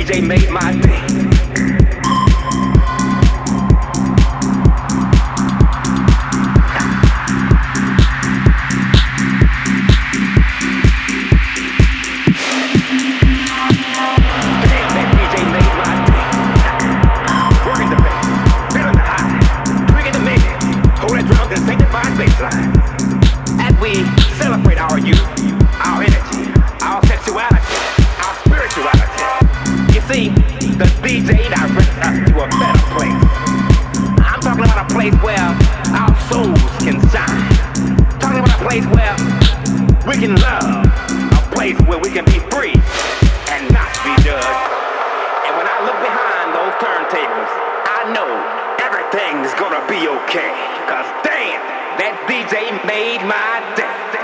DJ made my day. As we celebrate our youth, our energy, our sexuality, our spirituality, you see, the DJ directs us to a better place. I'm talking about a place where our souls can shine. Talking about a place where we can love. A place where we can be free and not be judged. And when I look behind those turntables, I know everything's gonna be okay. 'Cause damn, that DJ made my day.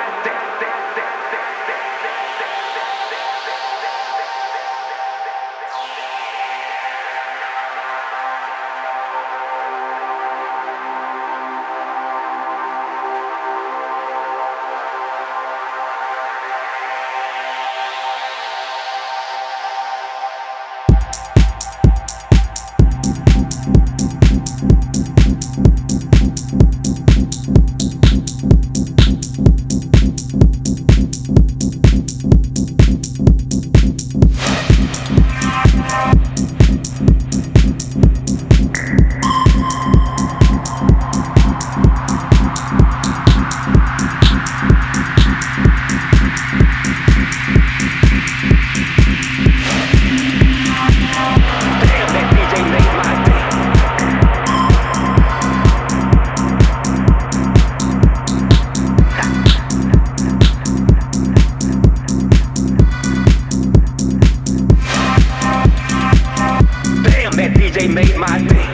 DJ made my day.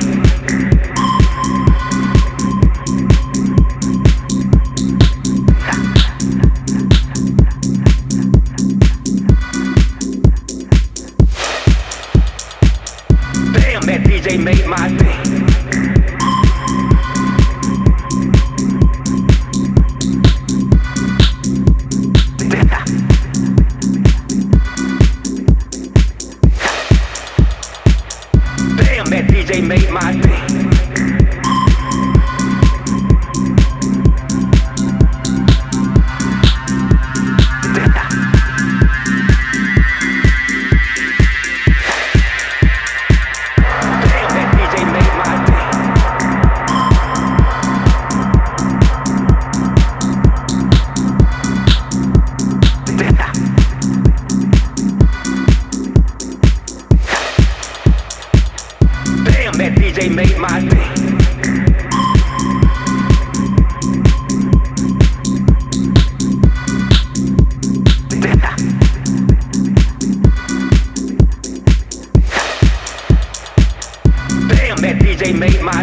Damn, that DJ made my day. That DJ made my day. That DJ made my day. Damn, that DJ made my